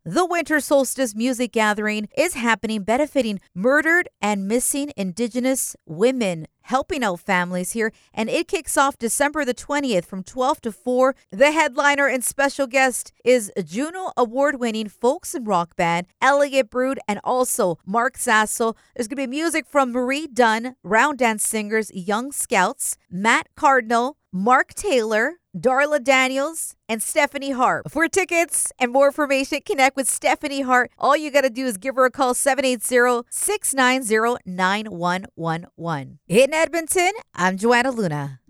The Winter Solstice Music Gathering is happening, benefiting murdered and missing Indigenous women, helping out families here. And it kicks off December the 20th from 12 to 4. The headliner and special guest is Juno Award-winning folks and rock band Elliott Brood and also Mark Sasso. There's going to be music from Marie Dunn, Round Dance Singers, Young Scouts, Matt Cardinal, Mark Taylor, Darla Daniels, and Stephanie Hart. For tickets and more information, connect with Stephanie Hart. All you got to do is give her a call, 780-690-9111. In Edmonton, I'm Joanna Luna.